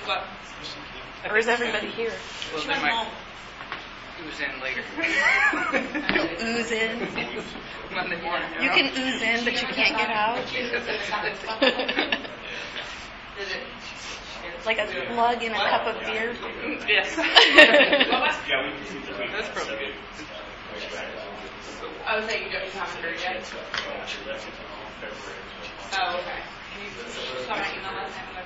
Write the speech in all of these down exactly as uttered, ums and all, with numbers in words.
What? Or is everybody here? Well, they might ooze in later. You'll ooze in? Monday morning. You can ooze in, but you can't get out? Like a slug in a cup of beer? Yes. That's probably good. I was saying you, don't, you haven't heard yet. Oh, okay. You saw my email last night.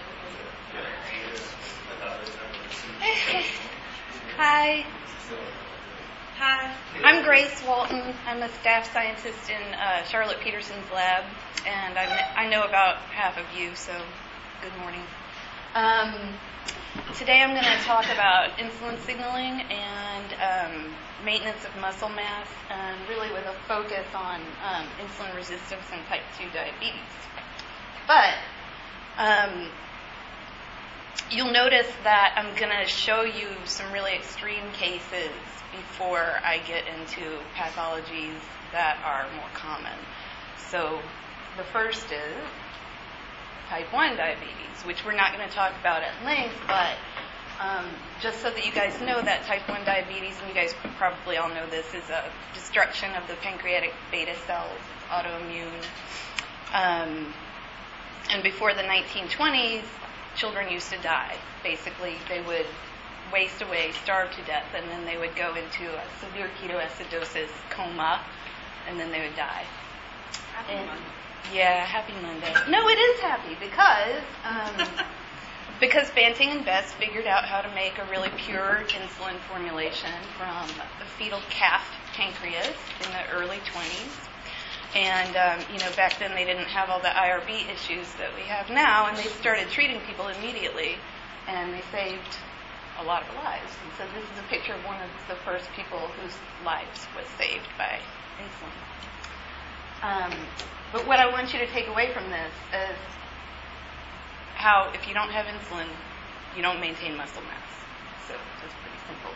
Hi. Hi. I'm Grace Walton. I'm a staff scientist in uh, Charlotte Peterson's lab, and I, I know about half of you, so good morning. Um, today I'm going to talk about insulin signaling and um, maintenance of muscle mass, and really with a focus on um, insulin resistance and type two diabetes. But um, you'll notice that I'm going to show you some really extreme cases before I get into pathologies that are more common. So the first is type one diabetes, which we're not going to talk about at length, but um, just so that you guys know that type one diabetes, and you guys probably all know this, is a destruction of the pancreatic beta cells, autoimmune. Um, and before the nineteen twenties, children used to die. Basically, they would waste away, starve to death, and then they would go into a severe ketoacidosis coma, and then they would die. Happy And, Monday. Yeah, happy Monday. No, it is happy because um, because Banting and Best figured out how to make a really pure insulin formulation from a fetal calf pancreas in the early twenties. And, um, you know, back then they didn't have all the I R B issues that we have now, and they started treating people immediately, and they saved a lot of lives. And so this is a picture of one of the first people whose lives was saved by insulin. Um, but what I want you to take away from this is how if you don't have insulin, you don't maintain muscle mass. So it's pretty simple.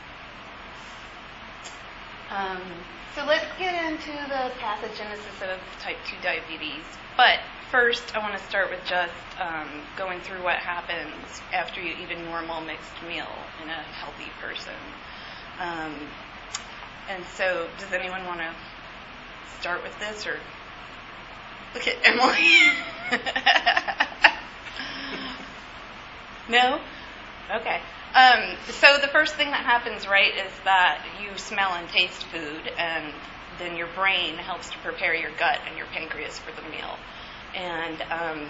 Um, so let's get into the pathogenesis of type two diabetes. But first, I want to start with just um, going through what happens after you eat a normal mixed meal in a healthy person. Um, and so, does anyone want to start with this, or look at Emily? No? Okay. Um, so the first thing that happens, right, is that you smell and taste food, and then your brain helps to prepare your gut and your pancreas for the meal. And um,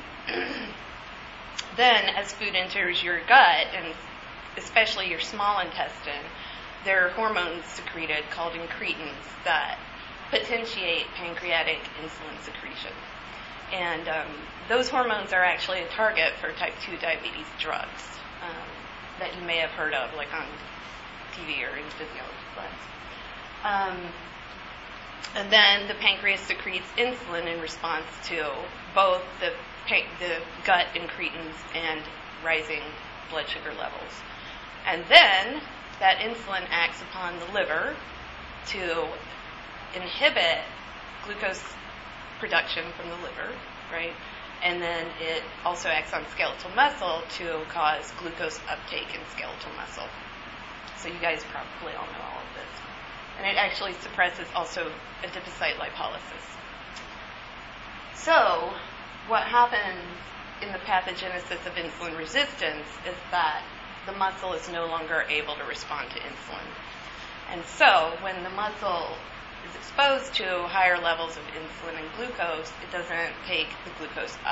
then as food enters your gut, and especially your small intestine, there are hormones secreted called incretins that potentiate pancreatic insulin secretion. And um, those hormones are actually a target for type two diabetes drugs um, that you may have heard of, like on T V or in physiology class. Um, and then the pancreas secretes insulin in response to both the, pa- the gut incretins and rising blood sugar levels. And then that insulin acts upon the liver to inhibit glucose production from the liver, right? And then it also acts on skeletal muscle to cause glucose uptake in skeletal muscle. So you guys probably all know all of this. And it actually suppresses also adipocyte lipolysis. So what happens in the pathogenesis of insulin resistance is that the muscle is no longer able to respond to insulin. And so when the muscle is exposed to higher levels of insulin and glucose, it doesn't take the glucose up.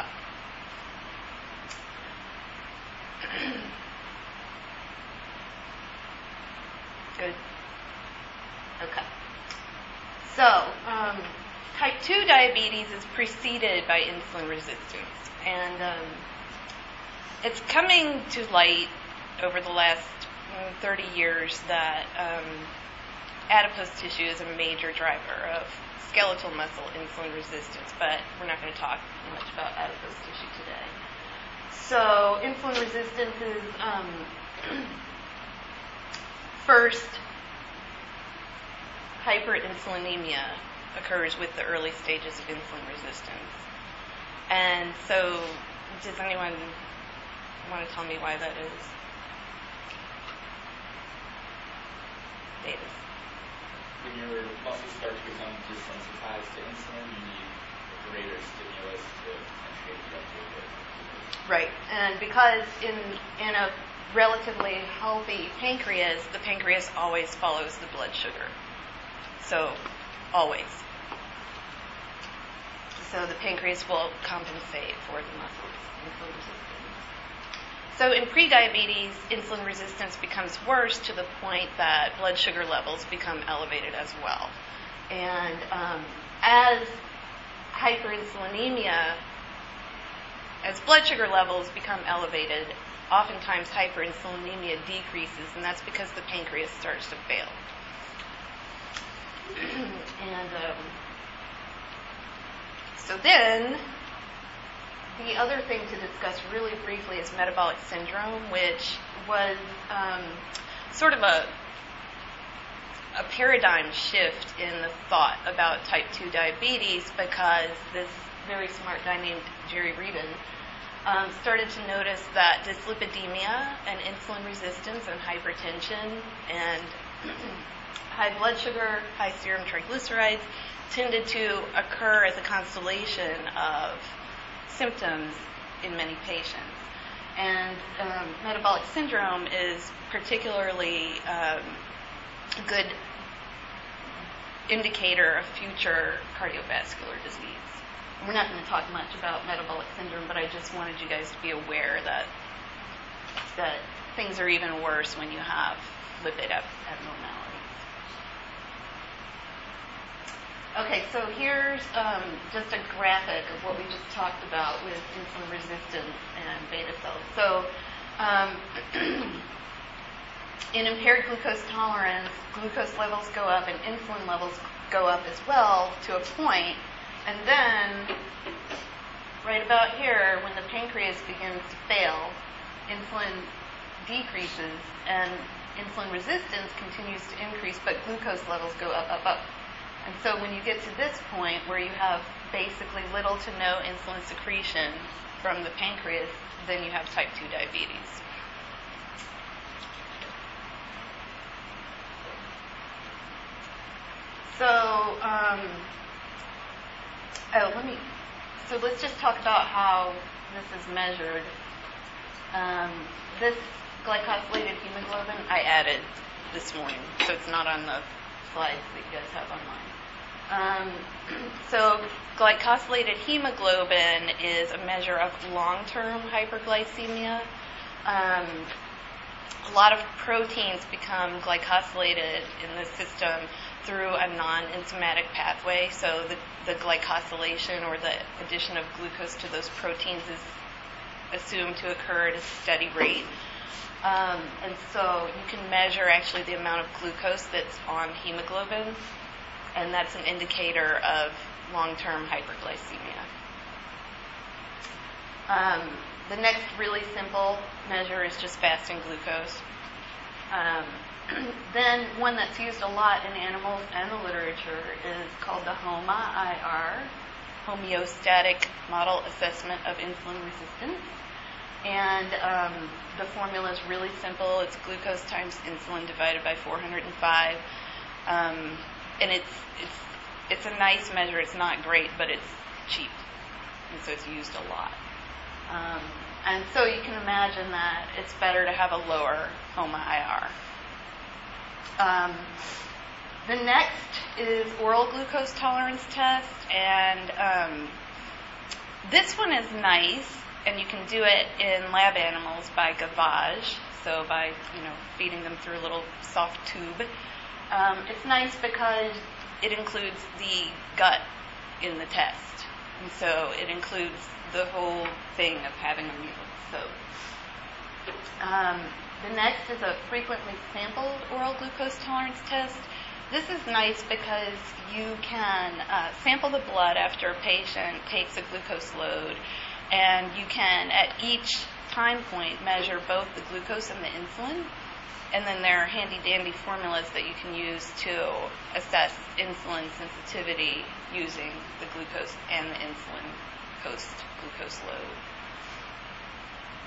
Good. Okay. So, um, type two diabetes is preceded by insulin resistance. And um, it's coming to light over the last thirty years that um, adipose tissue is a major driver of skeletal muscle insulin resistance, but we're not going to talk much about adipose tissue today. So insulin resistance is um, first, hyperinsulinemia occurs with the early stages of insulin resistance. And so does anyone want to tell me why that is? Davis. When your muscles start to become desensitized to insulin, you need a greater stimulus to potentiate the uptake of glucose. Right, and because in in a relatively healthy pancreas, the pancreas always follows the blood sugar. So, always. So the pancreas will compensate for the muscles' insulin resistance. So in prediabetes, insulin resistance becomes worse to the point that blood sugar levels become elevated as well. And um, as hyperinsulinemia, as blood sugar levels become elevated, oftentimes hyperinsulinemia decreases, and that's because the pancreas starts to fail. and um, so then, the other thing to discuss really briefly is metabolic syndrome, which was um, sort of a, a paradigm shift in the thought about type two diabetes, because this very smart guy named Jerry Reaven um, started to notice that dyslipidemia and insulin resistance and hypertension and high blood sugar, high serum triglycerides tended to occur as a constellation of symptoms in many patients. And um, metabolic syndrome is particularly um, a good indicator of future cardiovascular disease. We're not going to talk much about metabolic syndrome, but I just wanted you guys to be aware that that things are even worse when you have lipid ab- abnormalities. Okay, so here's um, just a graphic of what we just talked about with insulin resistance and beta cells. So um, in impaired glucose tolerance, glucose levels go up and insulin levels go up as well to a point, and then right about here, when the pancreas begins to fail, insulin decreases and insulin resistance continues to increase, but glucose levels go up, up, up. And so when you get to this point where you have basically little to no insulin secretion from the pancreas, then you have type two diabetes. So, um, oh, let me, so let's just talk about how this is measured. Um, this glycosylated hemoglobin I added this morning, so it's not on the slides that you guys have online. Um, so glycosylated hemoglobin is a measure of long-term hyperglycemia. Um, a lot of proteins become glycosylated in the system through a non-enzymatic pathway. So the, the glycosylation or the addition of glucose to those proteins is assumed to occur at a steady rate. Um, and so you can measure actually the amount of glucose that's on hemoglobin, and that's an indicator of long-term hyperglycemia. Um, the next really simple measure is just fasting glucose. Um, then one that's used a lot in animals and the literature is called the HOMA I R, Homeostatic Model Assessment of Insulin Resistance. And um, the formula is really simple. It's glucose times insulin divided by four hundred five. Um, and it's it's it's a nice measure. It's not great, but it's cheap, and so it's used a lot. Um, and so you can imagine that it's better to have a lower HOMA I R. Um, the next is oral glucose tolerance test, and um, this one is nice, and you can do it in lab animals by gavage, so by you know feeding them through a little soft tube. Um, it's nice because it includes the gut in the test, and so it includes the whole thing of having a meal. So um, the next is a frequently sampled oral glucose tolerance test. This is nice because you can uh, sample the blood after a patient takes a glucose load, and you can at each time point measure both the glucose and the insulin. And then there are handy-dandy formulas that you can use to assess insulin sensitivity using the glucose and the insulin post-glucose load.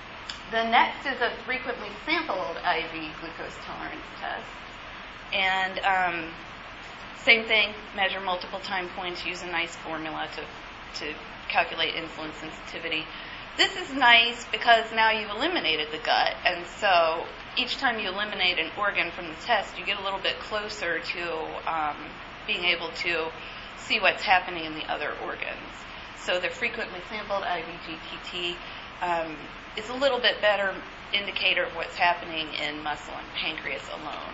the next is a frequently sampled I V glucose tolerance test. And um, same thing, measure multiple time points, use a nice formula to, to calculate insulin sensitivity. This is nice because now you've eliminated the gut, and so each time you eliminate an organ from the test, you get a little bit closer to um, being able to see what's happening in the other organs. So the frequently sampled I V G T T um, is a little bit better indicator of what's happening in muscle and pancreas alone.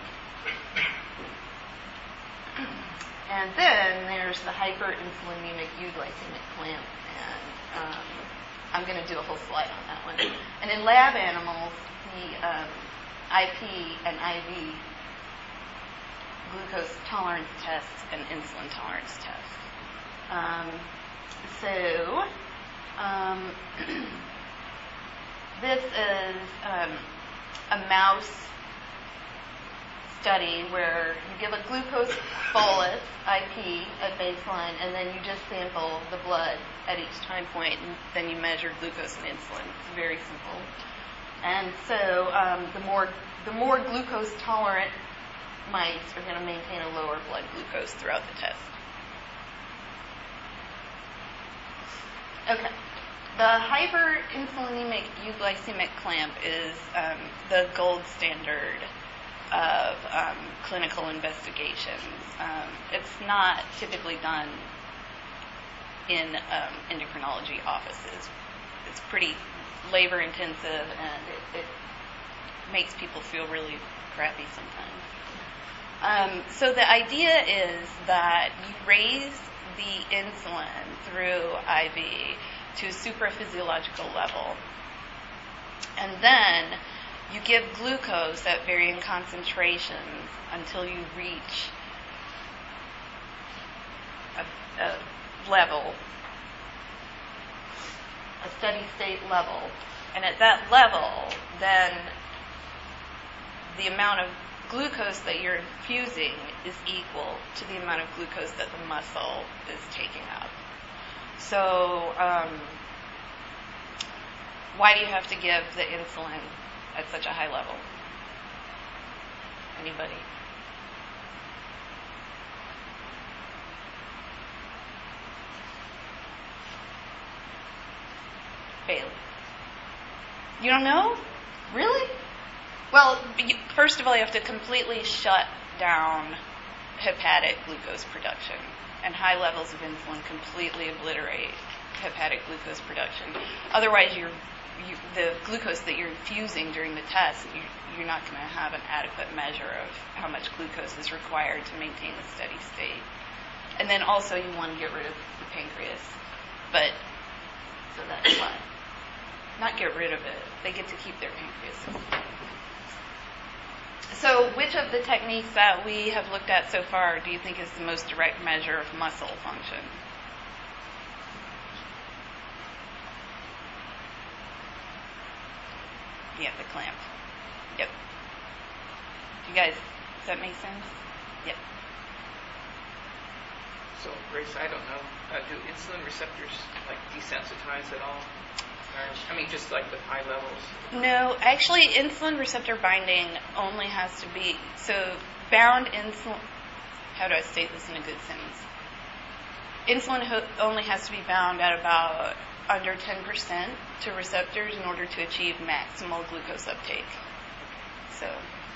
And then there's the hyperinsulinemic euglycemic clamp, and um, I'm going to do a whole slide on that one. And in lab animals, the um, I P and I V glucose tolerance tests and insulin tolerance tests. Um, so um, this is um, a mouse study where you give a glucose bolus, I P, at baseline, and then you just sample the blood at each time point, and then you measure glucose and insulin. It's very simple. And so um, the more the more glucose tolerant mice are going to maintain a lower blood glucose throughout the test. Okay. The hyperinsulinemic euglycemic clamp is um, the gold standard of um, clinical investigations. Um, it's not typically done in um, endocrinology offices. It's pretty labor intensive, and it, it makes people feel really crappy sometimes. Um, so the idea is that you raise the insulin through I V to a supraphysiological level, and then you give glucose at varying concentrations until you reach a, a level, a steady state level. And at that level, then the amount of glucose that you're infusing is equal to the amount of glucose that the muscle is taking up. So um, why do you have to give the insulin at such a high level? Anybody? Bailey. You don't know? Really? Well, you, first of all, you have to completely shut down hepatic glucose production, and high levels of insulin completely obliterate hepatic glucose production. Otherwise, you're You, the glucose that you're infusing during the test, you, you're not going to have an adequate measure of how much glucose is required to maintain a steady state. And then also you want to get rid of the pancreas. But, so that's why. Not get rid of it. They get to keep their pancreas. So which of the techniques that we have looked at so far do you think is the most direct measure of muscle function? Yeah, the clamp. Yep. You guys, does that make sense? Yep. So, Grace, I don't know. Uh, do insulin receptors like desensitize at all? Or, I mean, just like with high levels? No, actually, insulin receptor binding only has to be so bound insulin. How do I state this in a good sentence? Insulin ho- only has to be bound at about under ten percent to receptors in order to achieve maximal glucose uptake. So.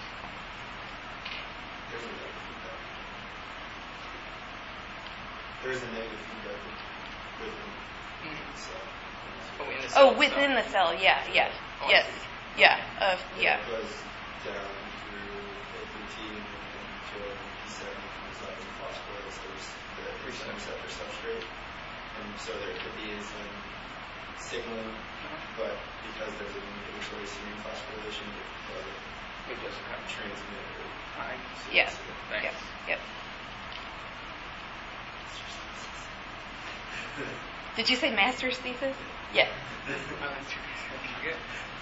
There's a negative feedback within Mm-hmm. the cell. Oh, in the cell Oh, within itself. the cell, yeah, yeah, Oh, yes, yeah, uh, yeah. It goes down through A through T and then to P seven comes up in phosphorus. There's the insulin receptor substrate. And so there could be insulin signaling, but because there's an inhibitory serine phosphorylation, it doesn't It doesn't have transmit or Alright. Yeah. Thanks. Yep, yep. Did you say master's thesis? Yeah. Oh, that's good.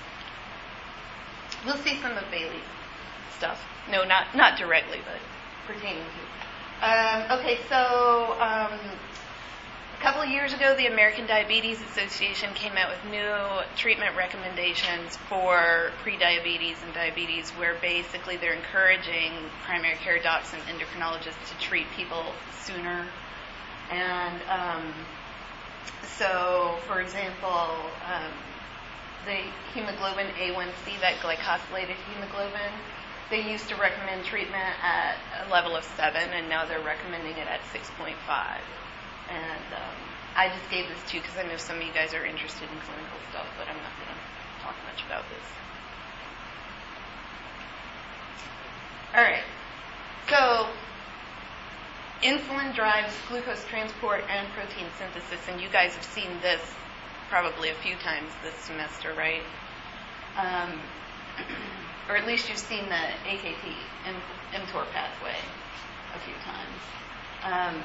We'll see some of Bailey's stuff. No, not not directly, but pertaining to. Um, okay, so um, A couple of years ago, the American Diabetes Association came out with new treatment recommendations for prediabetes and diabetes, where basically they're encouraging primary care docs and endocrinologists to treat people sooner. And um, so, for example, um, the hemoglobin A one C, that glycosylated hemoglobin, they used to recommend treatment at a level of seven, and now they're recommending it at six point five. And um, I just gave this to you because I know some of you guys are interested in clinical stuff, but I'm not going to talk much about this. All right. So insulin drives glucose transport and protein synthesis, and you guys have seen this probably a few times this semester, right? Um, or at least you've seen the A K T, mTOR pathway, a few times. Um,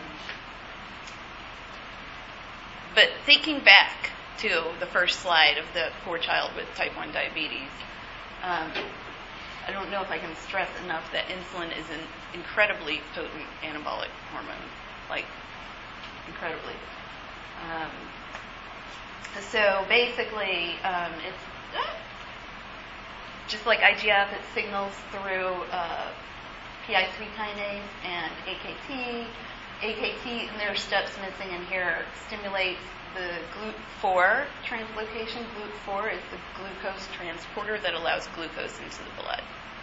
but thinking back to the first slide of the poor child with type one diabetes, um, I don't know if I can stress enough that insulin is an incredibly potent anabolic hormone, like incredibly. Um, so basically, um, it's ah, just like I G F, it signals through uh, P I three kinase and A K T. A K T, and there are steps missing in here, stimulates the G L U T four translocation. G L U T four is the glucose transporter that allows glucose into the blood.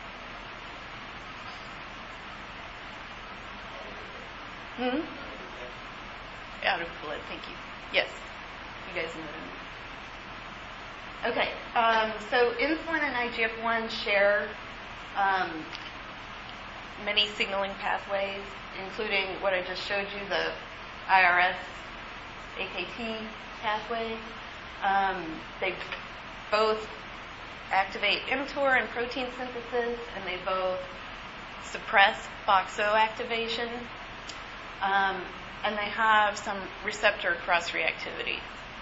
Hmm? Out of the blood, thank you. Yes, you guys know what I mean. Okay, um, so insulin and I G F one share um, many signaling pathways, including what I just showed you, the I R S A K T pathway. Um, they both activate mTOR and protein synthesis, and they both suppress FOXO activation. Um, and they have some receptor cross-reactivity.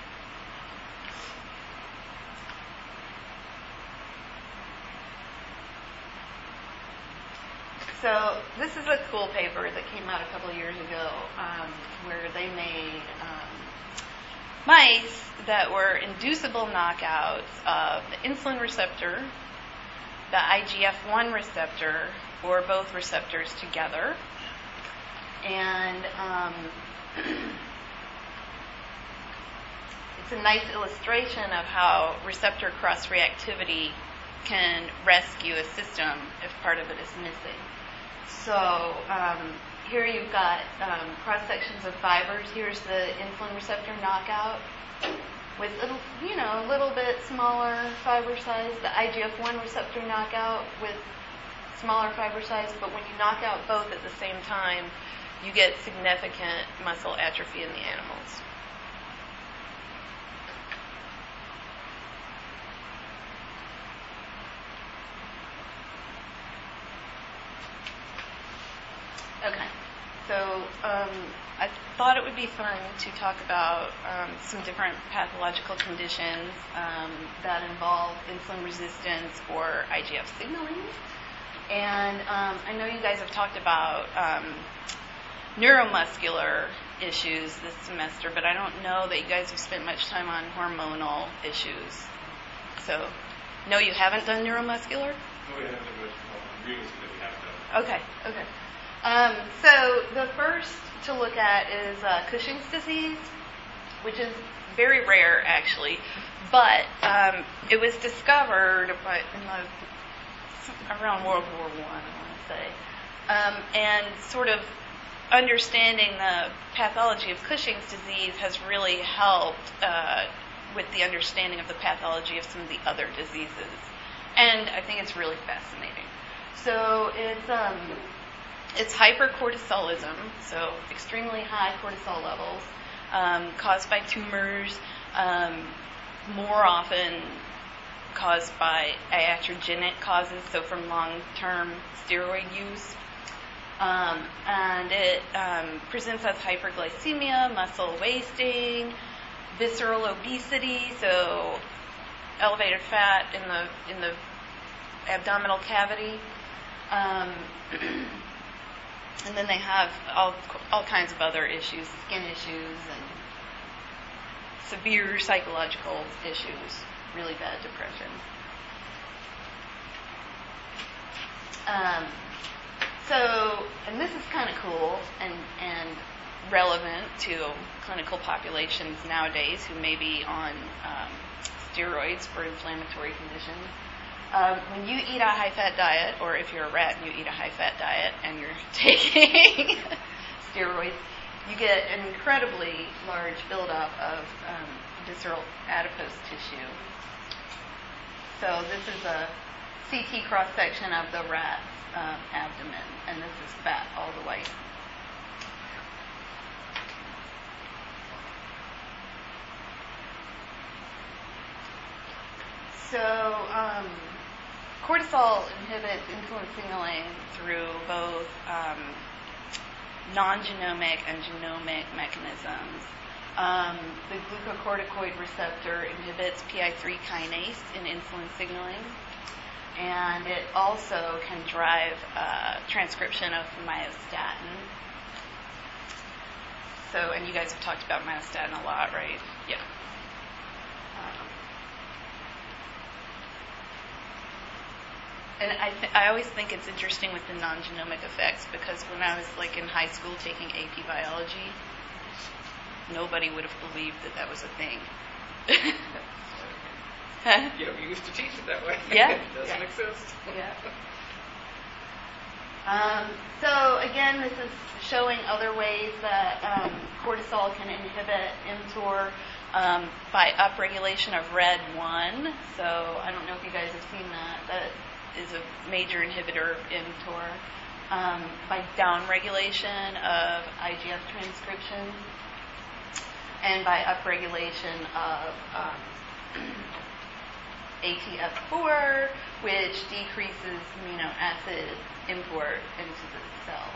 So this is a cool paper that came out a couple of years ago, um, where they made um, mice that were inducible knockouts of the insulin receptor, the I G F one receptor, or both receptors together. And um, it's a nice illustration of how receptor cross-reactivity can rescue a system if part of it is missing. So um, here you've got um, cross-sections of fibers. Here's the insulin receptor knockout with little, you know, a little bit smaller fiber size. The I G F one receptor knockout with smaller fiber size. But when you knock out both at the same time, you get significant muscle atrophy in the animals. Okay, so um, I thought it would be fun to talk about um, some different pathological conditions um, that involve insulin resistance or I G F signaling. And um, I know you guys have talked about um, neuromuscular issues this semester, but I don't know that you guys have spent much time on hormonal issues. So, no, you haven't done neuromuscular? No, we haven't done much on renal that we have done. Okay, okay. Um, so the first to look at is uh, Cushing's disease, which is very rare, actually, but um, it was discovered by, in the, around World War One, I want to say, um, and sort of understanding the pathology of Cushing's disease has really helped uh, with the understanding of the pathology of some of the other diseases, and I think it's really fascinating. So it's um, it's hypercortisolism, so extremely high cortisol levels, um, caused by tumors, um, more often caused by iatrogenic causes, so from long-term steroid use. Um, and it um, presents as hyperglycemia, muscle wasting, visceral obesity, so elevated fat in the in the abdominal cavity. Um, and then they have all all kinds of other issues, skin issues, and severe psychological issues, really bad depression. Um, so, and this is kind of cool and, and relevant to clinical populations nowadays who may be on um, steroids for inflammatory conditions. Um, when you eat a high-fat diet, or if you're a rat and you eat a high-fat diet and you're taking steroids, you get an incredibly large buildup of um, visceral adipose tissue. So this is a C T cross-section of the rat's um, abdomen, and this is fat all the way. So um, cortisol inhibits insulin signaling through both um, non-genomic and genomic mechanisms. Um, the glucocorticoid receptor inhibits P I three kinase in insulin signaling, and it also can drive uh, transcription of myostatin. So, and you guys have talked about myostatin a lot, right? Yeah. Um, And I, th- I always think it's interesting with the non-genomic effects, because when I was like in high school taking A P biology, nobody would have believed that that was a thing. Huh? You know, we used to teach it that way. Yeah. It doesn't Yeah. exist. Yeah. Um, so again, this is showing other ways that um, cortisol can inhibit mTOR um, by upregulation of R E D one. So I don't know if you guys have seen that. That is a major inhibitor of mTOR. Um, by downregulation of I G F transcription, and by upregulation of um, A T F four, which decreases amino acid import into the cell.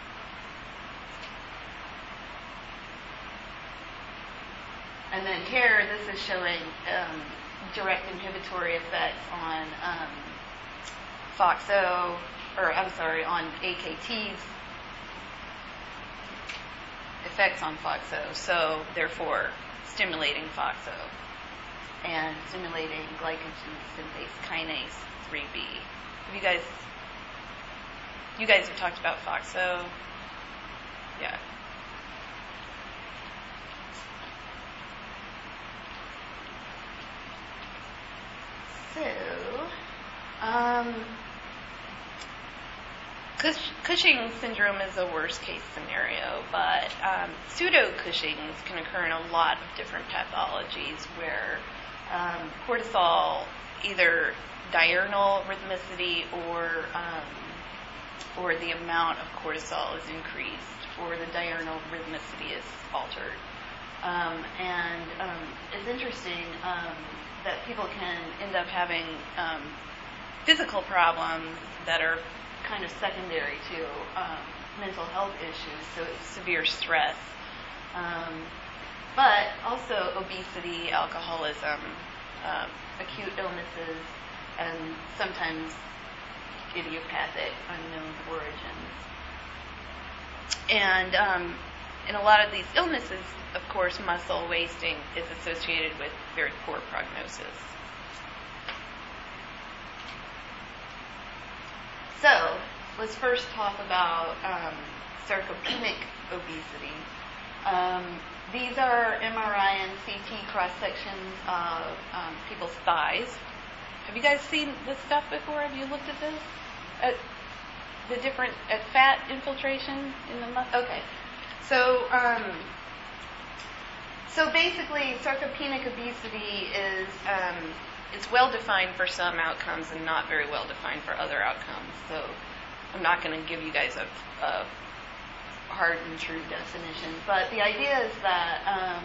And then here, this is showing um, direct inhibitory effects on um, FOXO, or I'm sorry, on A K T's effects on FOXO, so therefore stimulating FOXO and stimulating glycogen synthase kinase three B. Have you guys, you guys have talked about FOXO? Yeah. So, um, Cushing syndrome is a worst case scenario, but um, pseudo-Cushing's can occur in a lot of different pathologies where um, cortisol, either diurnal rhythmicity or um, or the amount of cortisol is increased, or the diurnal rhythmicity is altered. Um, and um, it's interesting um, that people can end up having um, physical problems that are kind of secondary to um, mental health issues, so it's severe stress. Um, but also obesity, alcoholism, um, acute illnesses, and sometimes idiopathic, unknown origins. And um, in a lot of these illnesses, of course, muscle wasting is associated with very poor prognosis. So, let's first talk about um, sarcopenic obesity. Um, these are M R I and C T cross-sections of um, people's thighs. Have you guys seen this stuff before? Have you looked at this? At the different, at fat infiltration in the muscle? Okay. So, um, so basically, sarcopenic obesity is um, it's well defined for some outcomes and not very well defined for other outcomes. So I'm not going to give you guys a, a hard and true definition. But the idea is that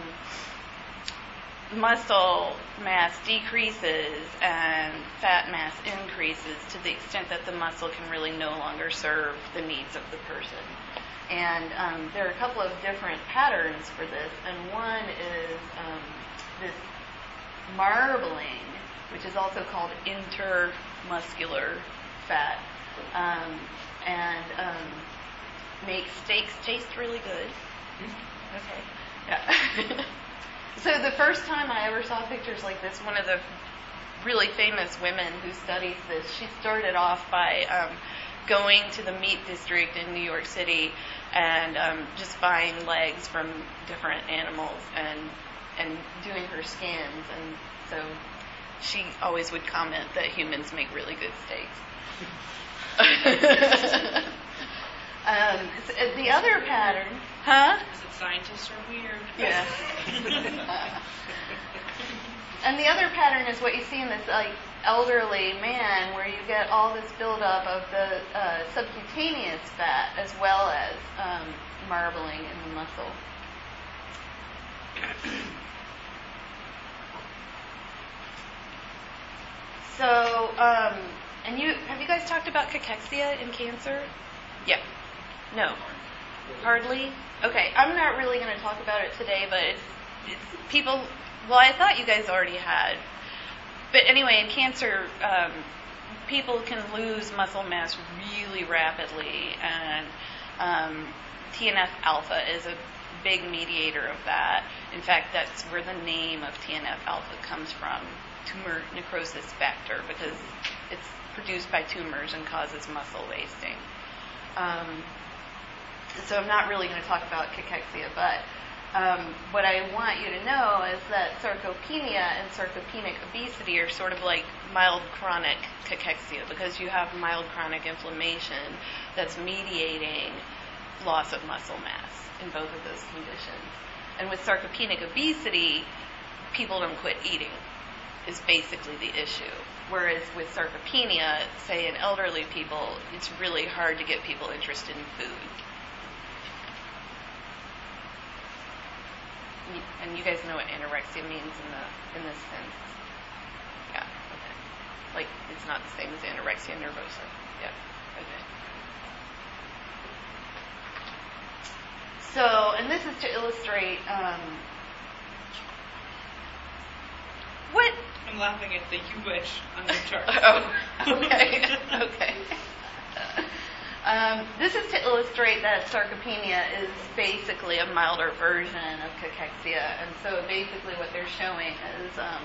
um, muscle mass decreases and fat mass increases to the extent that the muscle can really no longer serve the needs of the person. And um, there are a couple of different patterns for this. And one is um, this marbling, which is also called intermuscular fat, um, and um, makes steaks taste really good. Okay. Yeah. So the first time I ever saw pictures like this, one of the really famous women who studies this, she started off by um, going to the meat district in New York City and um, just buying legs from different animals and and doing her scans. And so she always would comment that humans make really good steaks. um, the other pattern, huh? Is it scientists are weird? Yeah. And the other pattern is what you see in this like elderly man, where you get all this buildup of the uh, subcutaneous fat as well as um, marbling in the muscle. So, um, and you have you guys talked about cachexia in cancer? Yeah. No. Hardly? Okay, I'm not really going to talk about it today, but it's, it's people, well, I thought you guys already had. But anyway, in cancer, um, people can lose muscle mass really rapidly, and um, T N F alpha is a big mediator of that. In fact, that's where the name of T N F alpha comes from, tumor necrosis factor, because it's produced by tumors and causes muscle wasting. Um, so I'm not really going to talk about cachexia, but um, what I want you to know is that sarcopenia and sarcopenic obesity are sort of like mild chronic cachexia, because you have mild chronic inflammation that's mediating loss of muscle mass in both of those conditions. And with sarcopenic obesity, people don't quit eating, is basically the issue. Whereas with sarcopenia, say in elderly people, it's really hard to get people interested in food. And you guys know what anorexia means in the in this sense. Yeah, okay. Like, it's not the same as anorexia nervosa. Yeah, okay. So, and this is to illustrate um, what... I'm laughing at the you wish on your chart. Oh, okay, okay. Um, this is to illustrate that sarcopenia is basically a milder version of cachexia, and so basically what they're showing is um,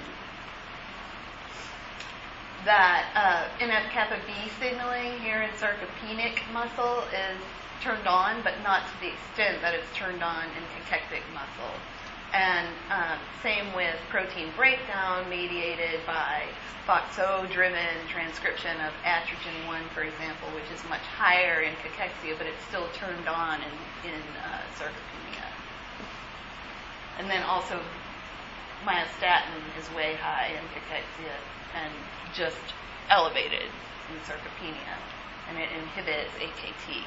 that uh, N F kappa B signaling here in sarcopenic muscle is turned on, but not to the extent that it's turned on in cachexic muscle. And um, same with protein breakdown mediated by F O X O-driven transcription of atrogen one, for example, which is much higher in cachexia, but it's still turned on in, in uh, sarcopenia. And then also myostatin is way high in cachexia and just elevated in sarcopenia, and it inhibits A K T.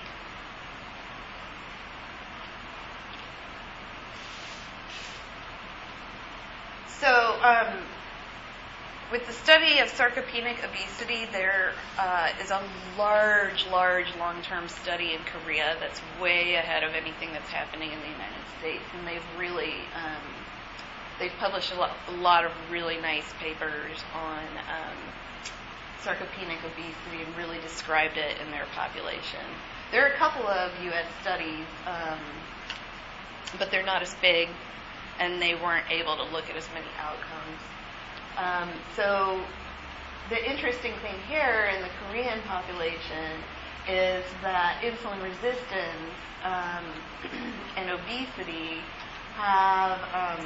So, um, with the study of sarcopenic obesity, there uh, is a large, large long-term study in Korea that's way ahead of anything that's happening in the United States, and they've really, um, they've published a lot, a lot of really nice papers on um, sarcopenic obesity and really described it in their population. There are a couple of U S studies, um, but they're not as big, and they weren't able to look at as many outcomes. Um, so the interesting thing here in the Korean population is that insulin resistance um, and obesity have um,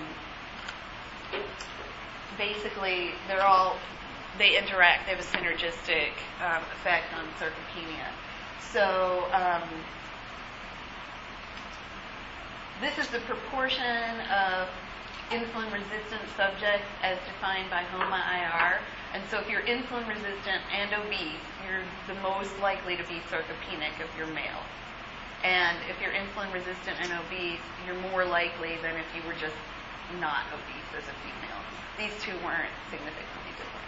basically, they're all, they interact, they have a synergistic um, effect on sarcopenia. So um, this is the proportion of insulin-resistant subjects as defined by HOMA-I R. And so if you're insulin-resistant and obese, you're the most likely to be sarcopenic if you're male. And if you're insulin-resistant and obese, you're more likely than if you were just not obese as a female. These two weren't significantly different.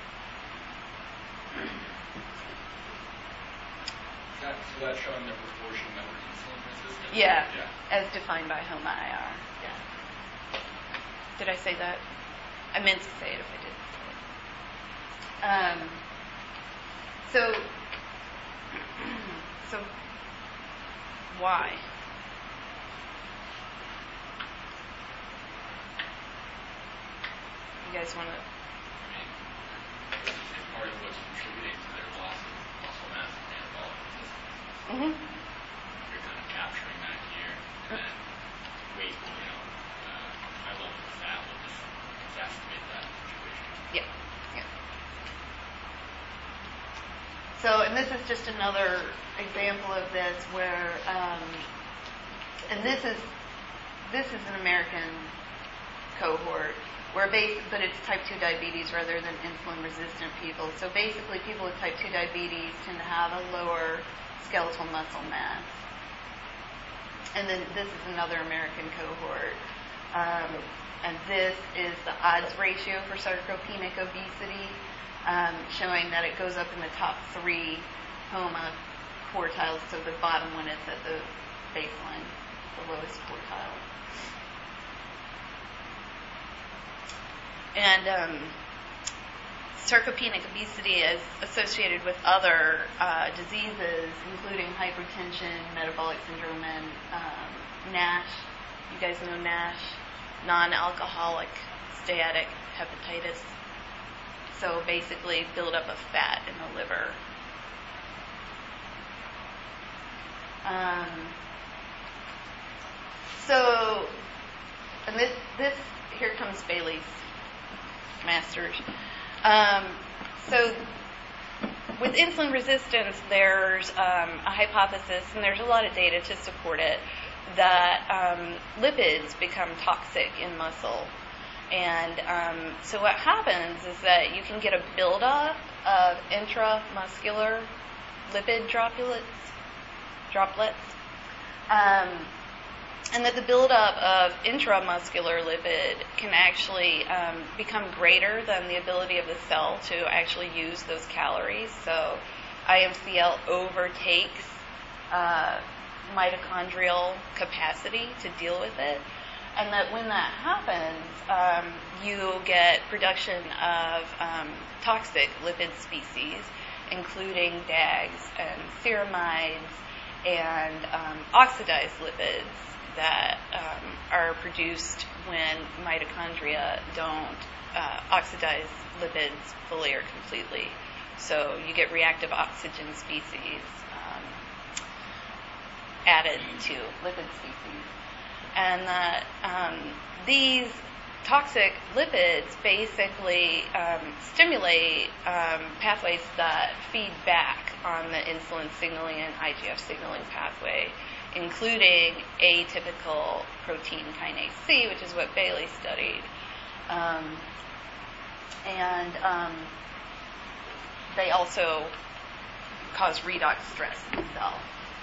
That, so that's showing the proportion that were insulin resistant? Yeah, yeah. As defined by HOMA-I R. Yeah. Did I say that? I meant to say it if I didn't say it. Um, so, so why? guys want to? I mean, if part of what's contributing to their loss of muscle mass and metabolic resistance, Mm-hmm. you're kind of capturing that here, and then weight, you know, uh, high level of fat will just exacerbate that situation. Yeah. Yeah. So, and this is just another example of this where, um, and this is this is an American cohort where base, but it's type two diabetes rather than insulin resistant people. So basically, people with type two diabetes tend to have a lower skeletal muscle mass. And then this is another American cohort. Um, and this is the odds ratio for sarcopenic obesity, um, showing that it goes up in the top three H O M A quartiles. So the bottom one is at the baseline, the lowest quartile. And um, sarcopenic obesity is associated with other uh, diseases, including hypertension, metabolic syndrome, and um, NASH. You guys know NASH? Non-alcoholic steatic hepatitis. So basically, buildup of fat in the liver. Um, so, and this, this, here comes Bailey's masters. Um, so with insulin resistance, there's um, a hypothesis, and there's a lot of data to support it, that um, lipids become toxic in muscle. And um, so what happens is that you can get a buildup of intramuscular lipid droplets, droplets, um, and that the buildup of intramuscular lipid can actually um, become greater than the ability of the cell to actually use those calories. So I M C L overtakes uh, mitochondrial capacity to deal with it. And that when that happens, um, you get production of um, toxic lipid species, including D A Gs and ceramides and um, oxidized lipids that um, are produced when mitochondria don't uh, oxidize lipids fully or completely. So you get reactive oxygen species um, added to lipid species. And that um, these toxic lipids basically um, stimulate um, pathways that feed back on the insulin signaling and I G F signaling pathway, including atypical protein kinase C, which is what Bailey studied. Um, and um, they also cause redox stress in the cell.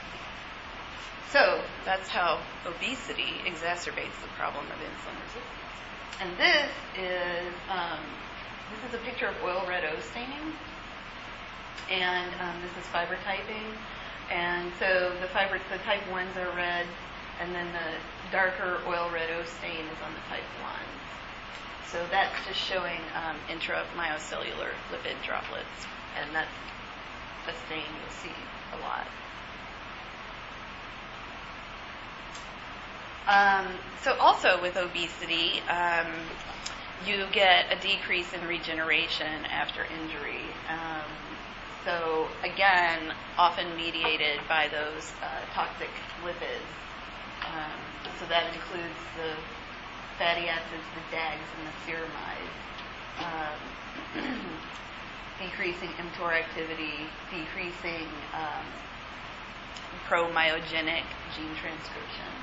So that's how obesity exacerbates the problem of insulin resistance. And this is um, this is a picture of oil red O staining, and um, this is fiber typing. And so the fibers, the type ones are red, and then the darker oil red O stain is on the type ones. So that's just showing um, intramyocellular lipid droplets, and that's a stain you'll see a lot. Um, so also with obesity, um, you get a decrease in regeneration after injury. Um, so again, often mediated by those uh, toxic lipids. Um, so that includes the fatty acids, the D A Gs, and the ceramides. Um, decreasing mTOR activity, decreasing um, pro-myogenic gene transcription.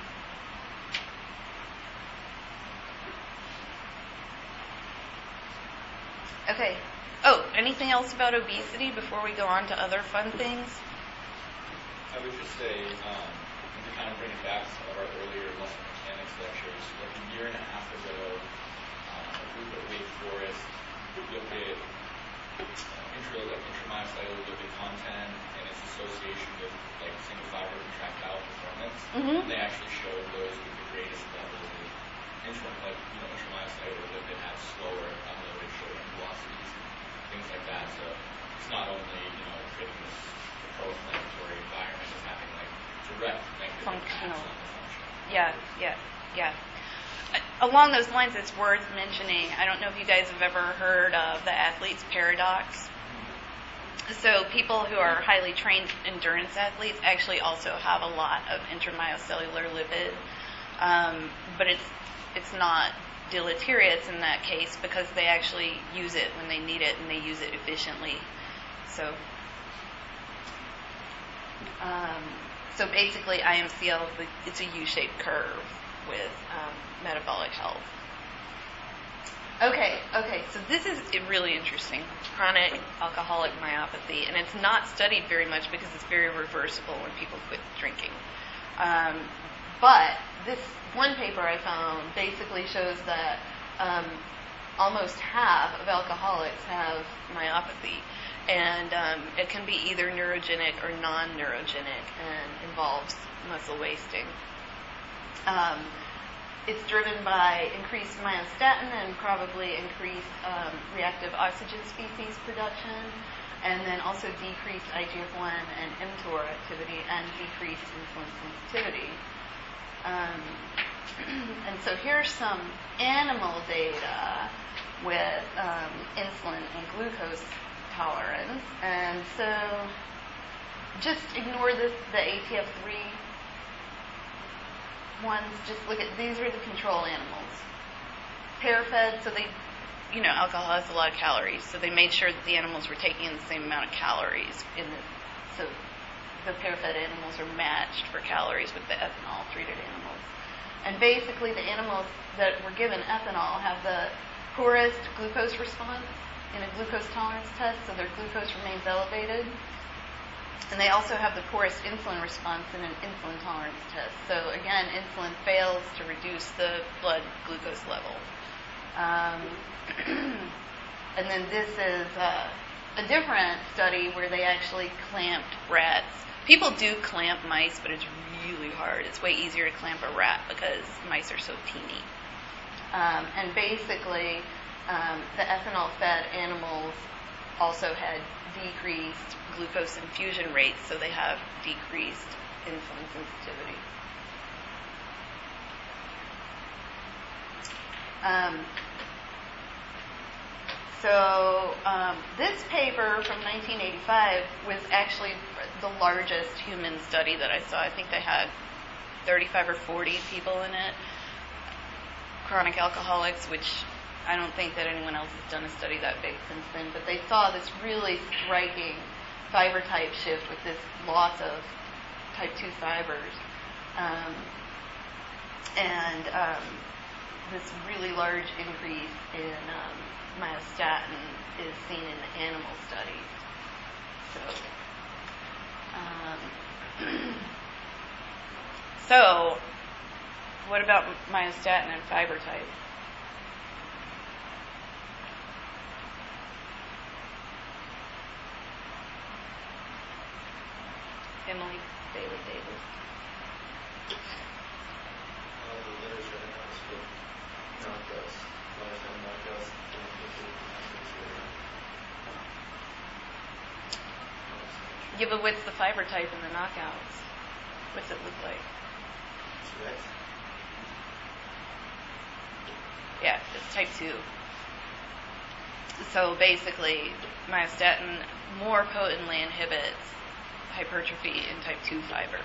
Okay. Oh, anything else about obesity before we go on to other fun things? I would just say, um, to kind of bring it back to some of our earlier muscle mechanics lectures, like a year and a half ago, um, a group at Wake Forest looked at uh, intra, like intramyocellular lipid content and its association with like single fiber contractile performance. Mm-hmm. They actually showed those with the greatest levels of intra, like you know, intramyocellular lipid had slower unloaded showing velocities, things like that. So it's not only you know creating this pro-inflammatory environment, it's having like direct negative Functional. impacts on the function. Yeah, yeah, yeah. along those lines, it's worth mentioning, I don't know if you guys have ever heard of the athlete's paradox. So people who are highly trained endurance athletes actually also have a lot of intramyocellular lipid, um, but it's it's not deleterious in that case because they actually use it when they need it and they use it efficiently. So, um, so basically, I M C L, it's a U-shaped curve with um, metabolic health. Okay, okay, so this is really interesting, chronic alcoholic myopathy, and it's not studied very much because it's very reversible when people quit drinking. Um, but this one paper I found basically shows that um, almost half of alcoholics have myopathy, and um, it can be either neurogenic or non-neurogenic and involves muscle wasting. Um, It's driven by increased myostatin and probably increased um, reactive oxygen species production, and then also decreased I G F one and mTOR activity and decreased insulin sensitivity. Um, and so here's some animal data with um, insulin and glucose tolerance. And so just ignore this, the A T F three ones. Just look at, these are the control animals. Pair-fed, so they, you know, alcohol has a lot of calories, so they made sure that the animals were taking in the same amount of calories. In the, so the pair-fed animals are matched for calories with the ethanol-treated animals. And basically the animals that were given ethanol have the poorest glucose response in a glucose tolerance test, so their glucose remains elevated. And they also have the poorest insulin response in an insulin tolerance test. So again, insulin fails to reduce the blood glucose level. Um, and then this is uh, a different study where they actually clamped rats. People do clamp mice, but it's really hard. It's way easier to clamp a rat because mice are so teeny. Um, and basically, um, the ethanol-fed animals also had decreased glucose infusion rates, so they have decreased insulin sensitivity. Um, so um, this paper from nineteen eighty-five was actually the largest human study that I saw. I think they had thirty-five or forty people in it, chronic alcoholics, which I don't think that anyone else has done a study that big since then, but they saw this really striking fiber type shift with this loss of type two fibers. Um, and um, this really large increase in um, myostatin is seen in the animal studies. So, um, so what about myostatin and fiber type? Emily Bailey Davis. Uh, the literature has with knockouts, lifetime knockouts, Yeah, but what's the fiber type in the knockouts? What's it look like? Correct. Yeah, it's type two. So basically, myostatin more potently inhibits hypertrophy in type two fibers.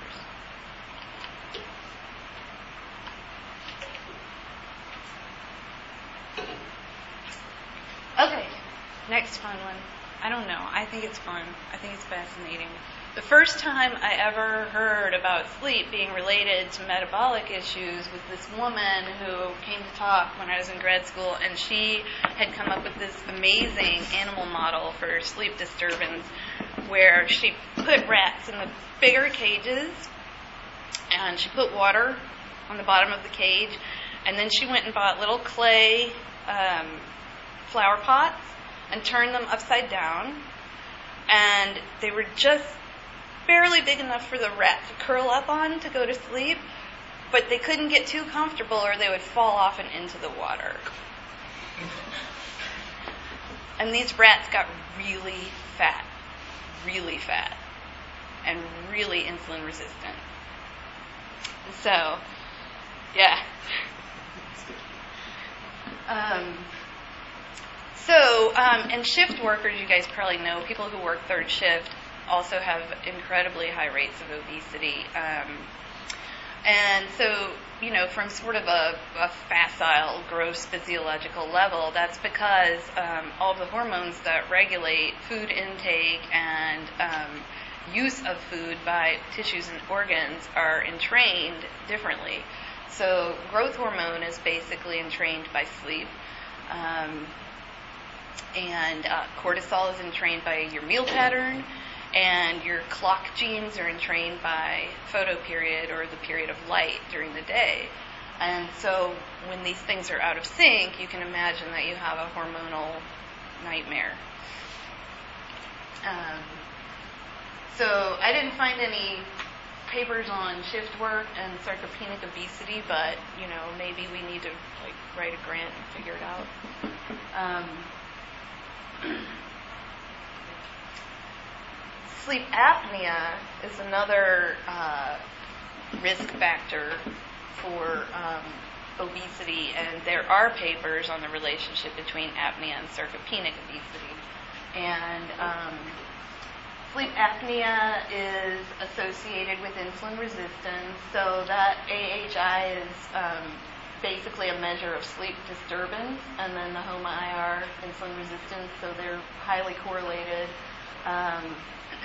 Okay, next fun one. I don't know. I think it's fun. I think it's fascinating. The first time I ever heard about sleep being related to metabolic issues was this woman who came to talk when I was in grad school, and she had come up with this amazing animal model for sleep disturbance where she put rats in the bigger cages and she put water on the bottom of the cage, and then she went and bought little clay um, flower pots and turned them upside down, and they were just barely big enough for the rat to curl up on to go to sleep, but they couldn't get too comfortable or they would fall off and into the water. And these rats got really fat, really fat, and really insulin resistant. So, yeah. Um, so, um, and shift workers, you guys probably know, people who work third shift also have incredibly high rates of obesity. Um, and so, you know, from sort of a, a facile, gross physiological level, that's because um, all the hormones that regulate food intake and um, use of food by tissues and organs are entrained differently. So growth hormone is basically entrained by sleep. Um, and uh, cortisol is entrained by your meal pattern. And your clock genes are entrained by photoperiod, or the period of light during the day. And so when these things are out of sync, you can imagine that you have a hormonal nightmare. Um, so I didn't find any papers on shift work and sarcopenic obesity, but, you know, maybe we need to, like, write a grant and figure it out. Um, Sleep apnea is another uh, risk factor for um, obesity, and there are papers on the relationship between apnea and sarcopenic obesity. And um, sleep apnea is associated with insulin resistance, so that A H I is um, basically a measure of sleep disturbance, and then the HOMA-I R, insulin resistance, so they're highly correlated. Um,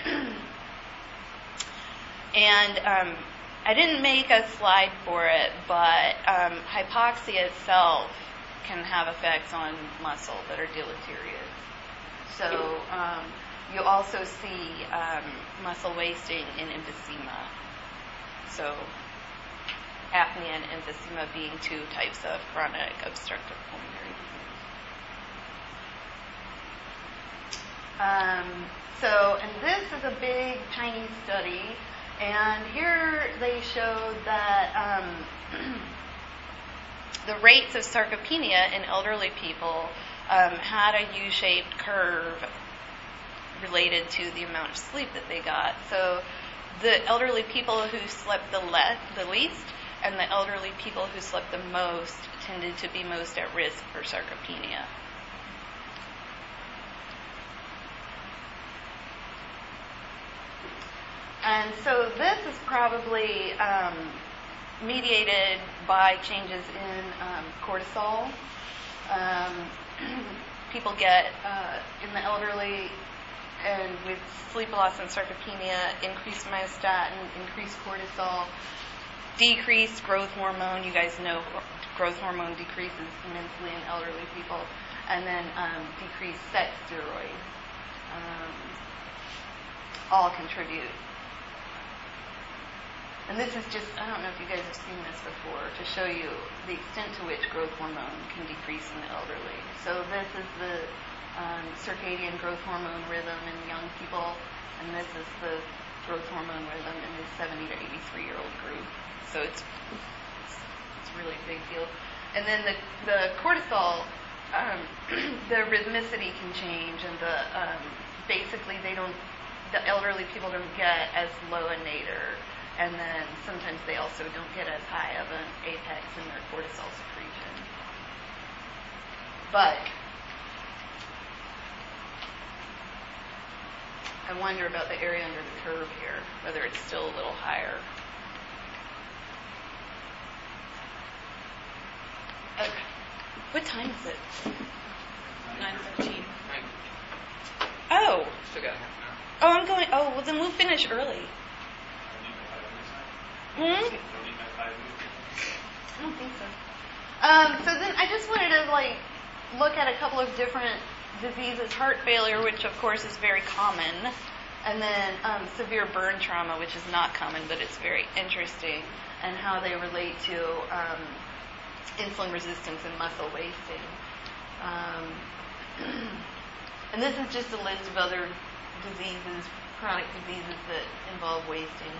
and um, I didn't make a slide for it, but um, hypoxia itself can have effects on muscle that are deleterious. So um, you also see um, muscle wasting in emphysema. So apnea and emphysema being two types of chronic obstructive pulmonary disease. Um, So, and this is a big Chinese study, and here they showed that um, the rates of sarcopenia in elderly people um, had a U-shaped curve related to the amount of sleep that they got. So the elderly people who slept the, le- the least and the elderly people who slept the most tended to be most at risk for sarcopenia. And so this is probably um, mediated by changes in um, cortisol. Um, people get, uh, in the elderly and with sleep loss and sarcopenia, increased myostatin, increased cortisol, decreased growth hormone. You guys know growth hormone decreases immensely in elderly people. And then um, decreased sex steroids. Um, all contribute. And this is just, I don't know if you guys have seen this before, to show you the extent to which growth hormone can decrease in the elderly. So this is the um, circadian growth hormone rhythm in young people, and this is the growth hormone rhythm in the seventy to eighty-three-year-old group. So it's, it's, it's really a big deal. And then the, the cortisol, um, the rhythmicity can change, and the um, basically they don't, the elderly people don't get as low a nadir. And then sometimes they also don't get as high of an apex in their cortisol secretion. But I wonder about the area under the curve here, whether it's still a little higher. Okay. What time is it? nine fifteen. Oh. Still got half an hour. Oh, I'm going. Oh, well, then we'll finish early. Hmm? I don't think so. Um, so then I just wanted to like look at a couple of different diseases, heart failure, which of course is very common, and then um, severe burn trauma, which is not common, but it's very interesting, and how they relate to um, insulin resistance and muscle wasting. Um, and this is just a list of other diseases, chronic diseases that involve wasting.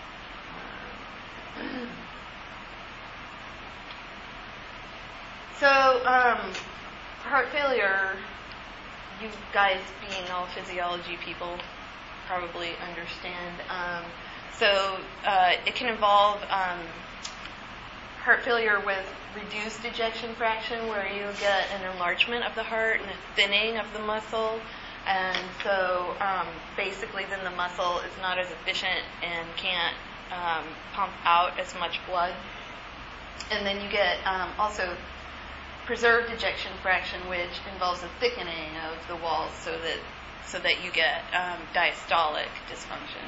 So, um, heart failure, you guys being all physiology people probably understand. Um, so, uh, it can involve um, heart failure with reduced ejection fraction, where you get an enlargement of the heart and a thinning of the muscle. And so um, basically then the muscle is not as efficient and can't um, pump out as much blood. And then you get um, also preserved ejection fraction, which involves a thickening of the walls so that so that you get um, diastolic dysfunction.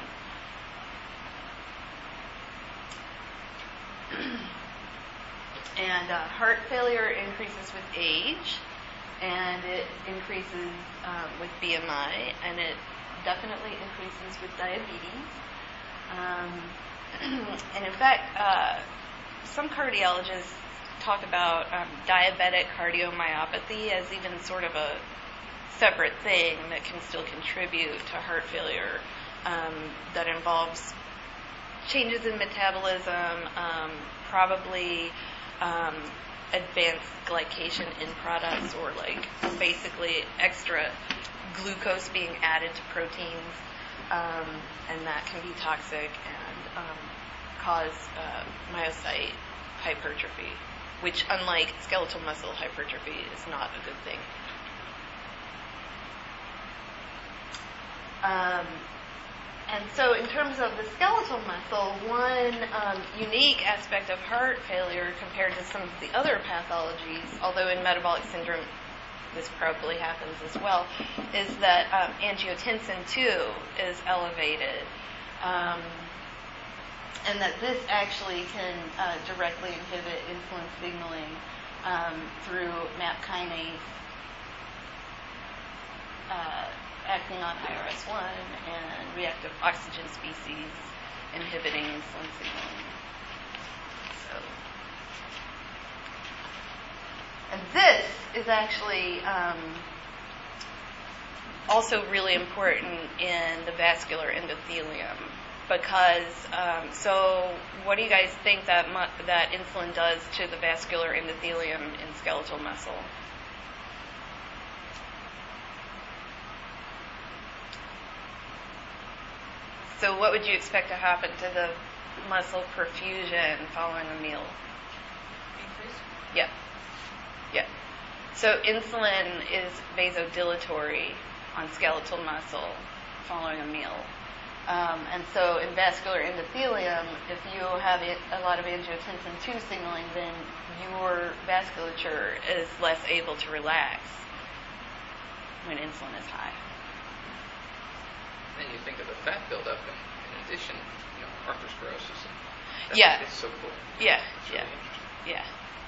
And uh, heart failure increases with age, and it increases um, with B M I, and it definitely increases with diabetes. Um, and in fact, uh, some cardiologists talk about um, diabetic cardiomyopathy as even sort of a separate thing that can still contribute to heart failure, um, that involves changes in metabolism, um, probably um, advanced glycation in products, or like basically extra glucose being added to proteins, um, and that can be toxic and um, cause uh, myocyte hypertrophy, which, unlike skeletal muscle hypertrophy, is not a good thing. Um, and so in terms of the skeletal muscle, one um, unique aspect of heart failure compared to some of the other pathologies, although in metabolic syndrome this probably happens as well, is that um, angiotensin two is elevated. Um, and that this actually can uh, directly inhibit insulin signaling um, through M A P kinase uh, acting on I R S one and reactive oxygen species inhibiting insulin signaling. So, and this is actually um, also really important in the vascular endothelium. Because, um, so what do you guys think that mu- that insulin does to the vascular endothelium in skeletal muscle? So what would you expect to happen to the muscle perfusion following a meal? Increase? Yeah. Yeah. So insulin is vasodilatory on skeletal muscle following a meal. Um, and so in vascular endothelium, if you have it, a lot of angiotensin two signaling, then your vasculature is less able to relax when insulin is high. Then you think of the fat buildup, and in addition, you know, arthrosclerosis. And Yeah. It's so cool. Yeah, It's really yeah, interesting.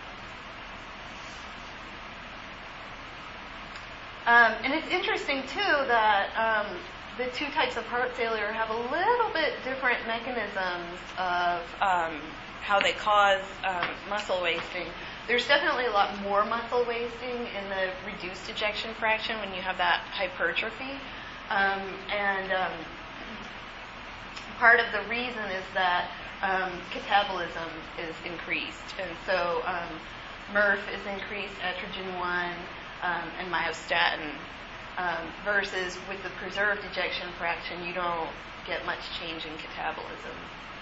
yeah. Um, and it's interesting, too, that um, the two types of heart failure have a little bit different mechanisms of um, how they cause um, muscle wasting. There's definitely a lot more muscle wasting in the reduced ejection fraction when you have that hypertrophy. Um, and um, part of the reason is that um, catabolism is increased. And so um, M R F is increased, estrogen one, um, and myostatin. Um, versus with the preserved ejection fraction, you don't get much change in catabolism.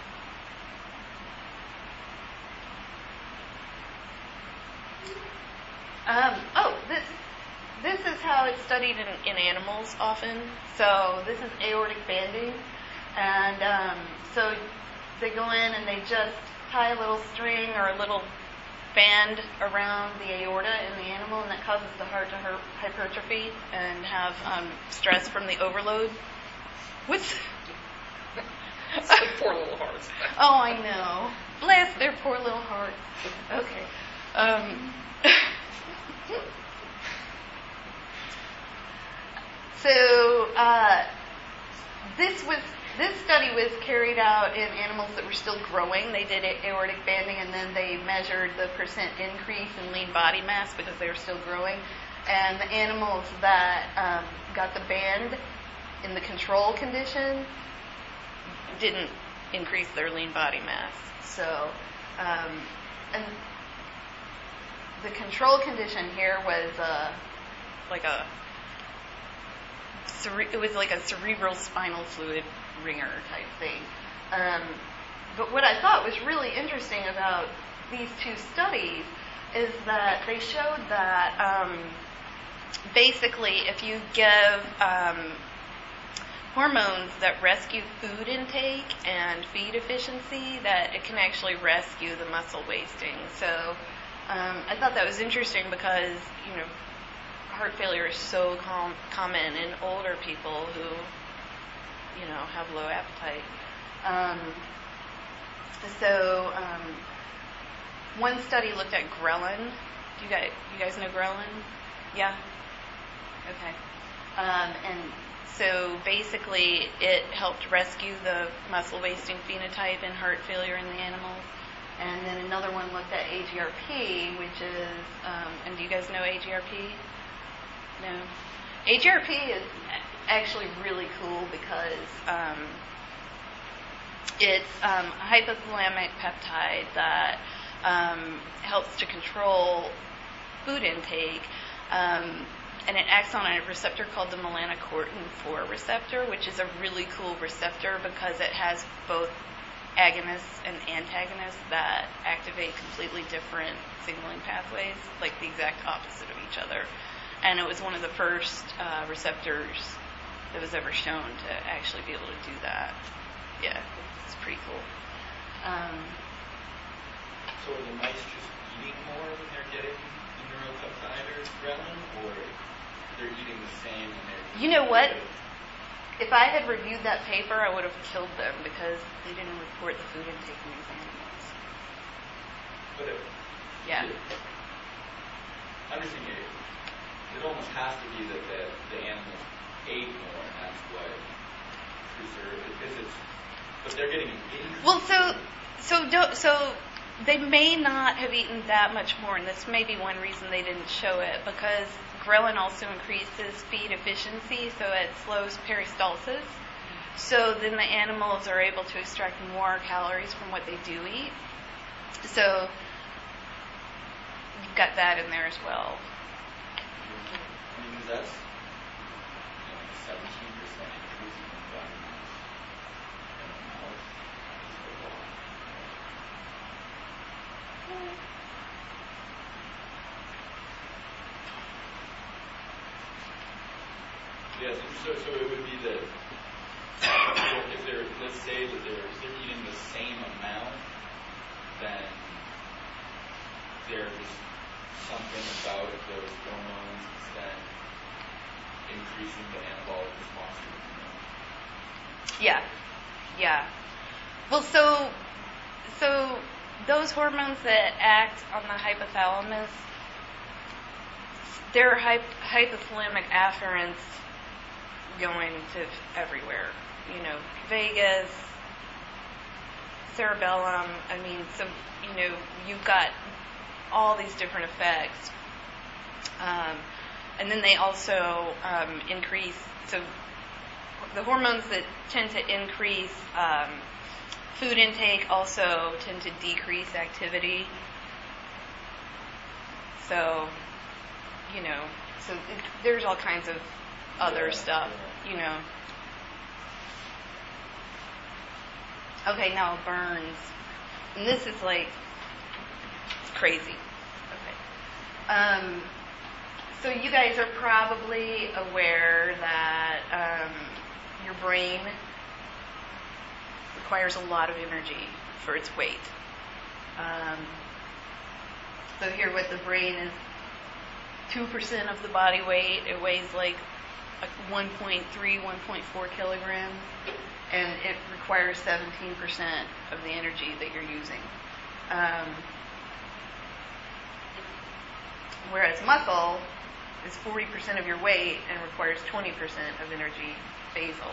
Um, oh, this this is how it's studied in, in animals often. So this is aortic banding, and um, so they go in and they just tie a little string or a little band around the aorta in the animal, and that causes the heart to her- hypertrophy and have um, stress from the overload. What's It's like poor little hearts. Oh, I know. Bless their poor little hearts. Okay. Um, so uh, this was this study was carried out in animals that were still growing. They did aortic banding, and then they measured the percent increase in lean body mass because they were still growing. And the animals that um, got the band in the control condition didn't increase their lean body mass. So, um, and the control condition here was uh, like a cere- it was like a cerebral spinal fluid ringer type thing. Um, but what I thought was really interesting about these two studies is that they showed that um, basically if you give um, hormones that rescue food intake and feed efficiency, that it can actually rescue the muscle wasting. So um, I thought that was interesting because, you know, heart failure is so com- common in older people who, you know, have low appetite. Um, so um, one study looked at ghrelin. Do you guys, you guys know ghrelin? Yeah? Okay. Um, and so basically it helped rescue the muscle wasting phenotype in heart failure in the animals. And then another one looked at A G R P, which is, um, and do you guys know A G R P? No. A G R P is actually really cool because um, it's um, a hypothalamic peptide that um, helps to control food intake. Um, and it acts on a receptor called the melanocortin four receptor, which is a really cool receptor because it has both agonists and antagonists that activate completely different signaling pathways, like the exact opposite of each other. And it was one of the first uh, receptors that was ever shown to actually be able to do that. Yeah, it's pretty cool. Um, So are the mice just eating more when they're getting the neuropeptide or ghrelin, or they're eating the same and they're... You know what? If I had reviewed that paper, I would have killed them because they didn't report the food intake in these animals. But it, Yeah. it, I'm just thinking, it, it almost has to be that the, the animals ate more, and that's what preserved it. Because it's, but they're getting an increase. Well, so so do, so they may not have eaten that much more, and this may be one reason they didn't show it, because ghrelin also increases feed efficiency, so it slows peristalsis. So then the animals are able to extract more calories from what they do eat. So you've got that in there as well. I mean, because that's, you know, like a seventeen percent increase in the body mass in a mouse. That's a lot. Yes, so, so it would be that if they're, let's say that they're, they're eating the same amount, then there's something about those hormones that increasing the anabolic response to the hormone. Yeah, yeah. Well, so so those hormones that act on the hypothalamus, they're hy- hypothalamic afferents going to everywhere. You know, vagus, cerebellum. I mean, so you know, you've got all these different effects. Um, and then they also um, increase, so the hormones that tend to increase um, food intake also tend to decrease activity. So, you know, so it, there's all kinds of other Yeah, stuff, yeah. you know. Okay, now burns. And this is like, it's crazy. Okay. Um, so you guys are probably aware that um, your brain requires a lot of energy for its weight. Um, so here with the brain is two percent of the body weight. It weighs like one point three, one point four kilograms, and it requires seventeen percent of the energy that you're using. Um, whereas muscle is forty percent of your weight and requires twenty percent of energy basal.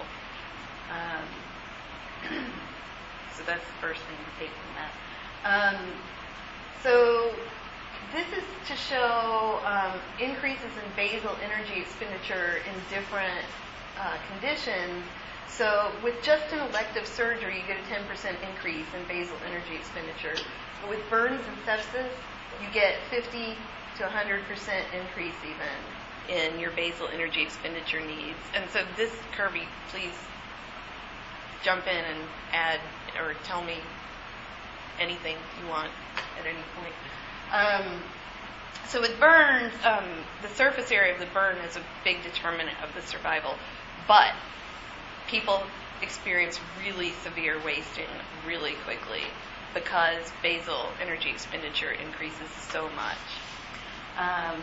Um, so that's the first thing to take from that. Um, so this is to show um, increases in basal energy expenditure in different uh, conditions. So with just an elective surgery, you get a ten percent increase in basal energy expenditure. But with burns and sepsis, you get fifty to one hundred percent increase even in your basal energy expenditure needs. And so this, Kirby, please jump in and add or tell me anything you want at any point. Um, so with burns, um, the surface area of the burn is a big determinant of the survival, but people experience really severe wasting really quickly because basal energy expenditure increases so much. Um,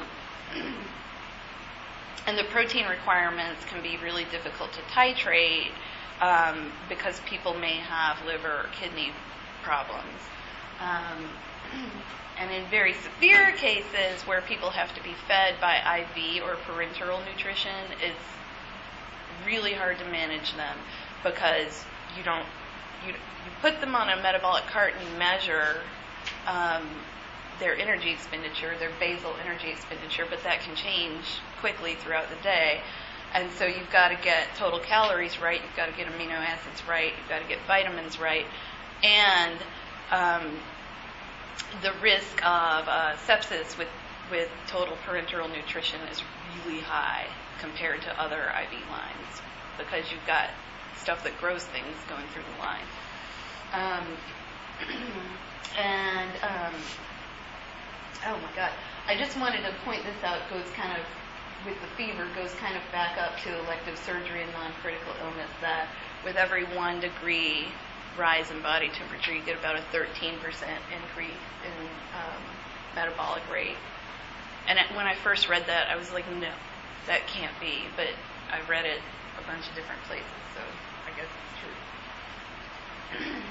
and the protein requirements can be really difficult to titrate um, because people may have liver or kidney problems. Um, and in very severe cases where people have to be fed by I V or parenteral nutrition, it's really hard to manage them because you don't you, you put them on a metabolic cart and you measure um, their energy expenditure, their basal energy expenditure, but that can change quickly throughout the day. And so you've got to get total calories right, you've got to get amino acids right, you've got to get vitamins right, and um, the risk of uh, sepsis with, with total parenteral nutrition is really high compared to other I V lines because you've got stuff that grows things going through the line. Um, and, um, oh my God, I just wanted to point this out. It goes kind of, with the fever, goes kind of back up to elective surgery and non-critical illness, that with every one degree rise in body temperature, you get about a thirteen percent increase in um, metabolic rate. And when I first read that, I was like, no, that can't be. But I read it a bunch of different places, so I guess it's true.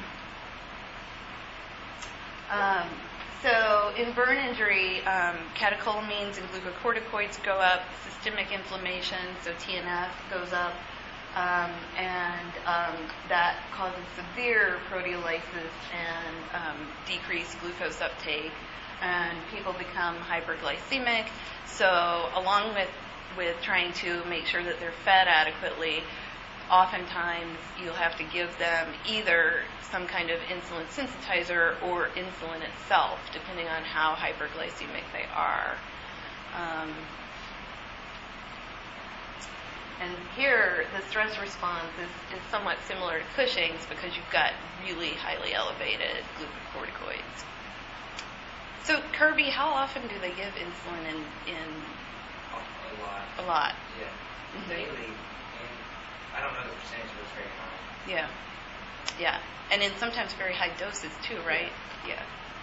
um, so in burn injury, um, catecholamines and glucocorticoids go up, systemic inflammation, so T N F goes up, um, and um, that causes severe proteolysis and um, decreased glucose uptake, and people become hyperglycemic. So along with, with trying to make sure that they're fed adequately, oftentimes you'll have to give them either some kind of insulin sensitizer or insulin itself, depending on how hyperglycemic they are. Um, and here, the stress response is, is somewhat similar to Cushing's because you've got really highly elevated glucocorticoids. So, Kirby, how often do they give insulin in, in A lot. a lot? Yeah. Mm-hmm. Daily. And I don't know the percentage, but it's very high. Yeah. Yeah. And in sometimes very high doses too, right? Yeah.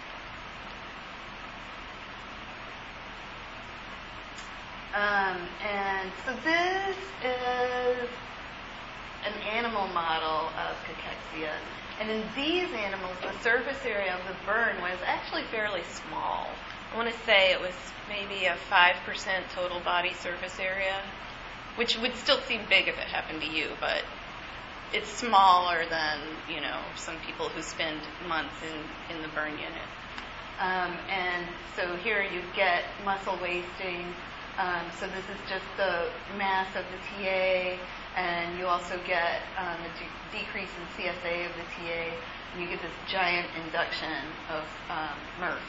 Um, and so this is an animal model of cachexia. And in these animals, the surface area of the burn was actually fairly small. I want to say it was maybe a five percent total body surface area, which would still seem big if it happened to you, but it's smaller than, you know, some people who spend months in, in the burn unit. Um, and so here you get muscle wasting. Um, so this is just the mass of the T A, and you also get um, a de- decrease in C S A of the T A, and you get this giant induction of um, M R F.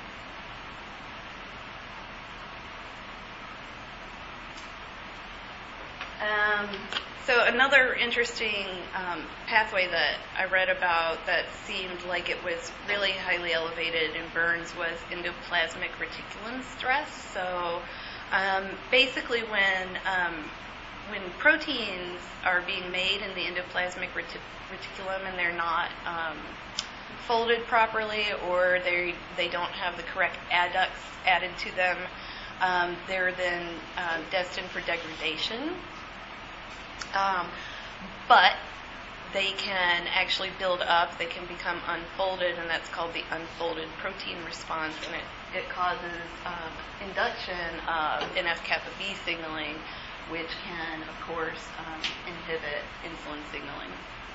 Um, so another interesting um, pathway that I read about that seemed like it was really highly elevated in burns was endoplasmic reticulum stress. So um, basically when um, when proteins are being made in the endoplasmic reti- reticulum and they're not um, folded properly, or they they don't have the correct adducts added to them, um, they're then uh, destined for degradation. Um, but they can actually build up, they can become unfolded, and that's called the unfolded protein response, and it, it causes um, induction of N F kappa B signaling, which can, of course, um, inhibit insulin signaling.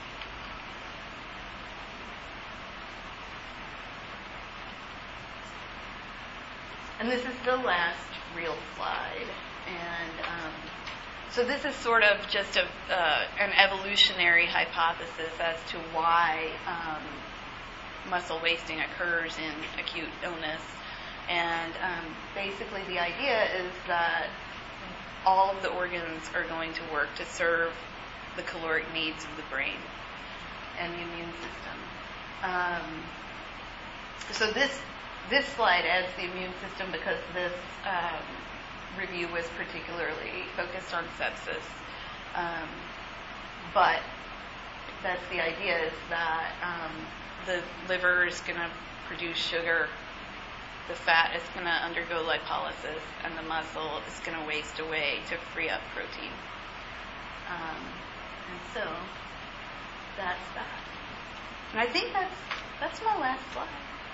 And this is the last real slide, and um, so this is sort of just a, uh, an evolutionary hypothesis as to why um, muscle wasting occurs in acute illness. And um, basically the idea is that all of the organs are going to work to serve the caloric needs of the brain and the immune system. Um, so this this slide adds the immune system because this um, review was particularly focused on sepsis. Um, but that's the idea, is that um, the liver is going to produce sugar, the fat is going to undergo lipolysis, and the muscle is going to waste away to free up protein. Um, and so that's that. And I think that's that's my last slide.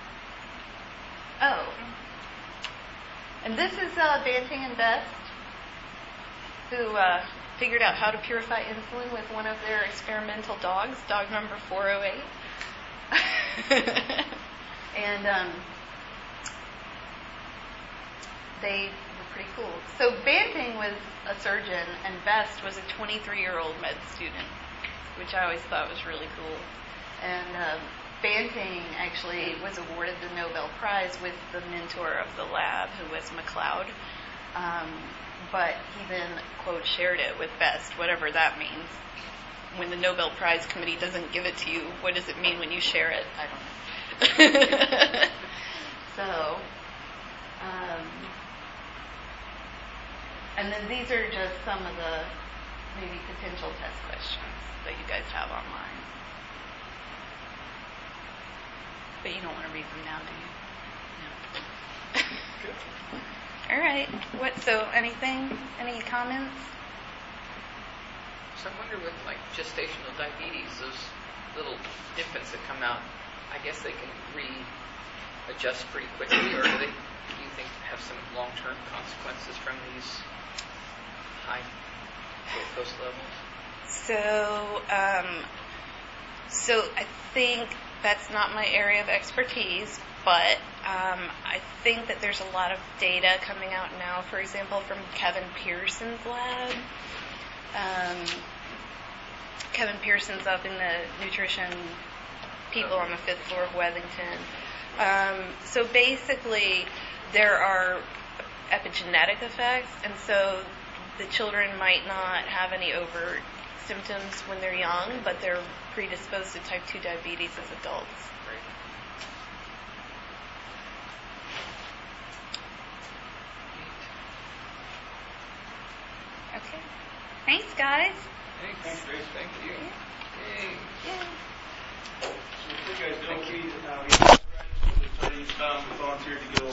Oh, and this is uh, Banting and Best, who uh, figured out how to purify insulin with one of their experimental dogs, dog number four oh eight. And um, they were pretty cool. So Banting was a surgeon, and Best was a twenty-three-year-old med student, which I always thought was really cool. And um, Banting actually was awarded the Nobel Prize with the mentor of the lab, who was MacLeod. Um, but he then, quote, shared it with Best, whatever that means. When the Nobel Prize Committee doesn't give it to you, what does it mean when you share it? I don't know. So, um, and then these are just some of the maybe potential test questions that you guys have online. But you don't want to read them now, do you? No. All right. What? So, anything? Any comments? So I wonder with like gestational diabetes, those little infants that come out, I guess they can readjust pretty quickly, or do they, do you think, have some long-term consequences from these high glucose levels? So, um, so I think that's not my area of expertise, but um, I think that there's a lot of data coming out now, for example, from Kevin Pearson's lab. Um, Kevin Pearson's up in the nutrition people on the fifth floor of Wethington. Um, so basically, there are epigenetic effects, and so the children might not have any overt symptoms when they're young, but they're predisposed to type two diabetes as adults. Okay. Thanks, guys. Hey, thanks, Grace. Thank you. Yay. Yay. So if you guys don't, we, uh, we have volunteered to go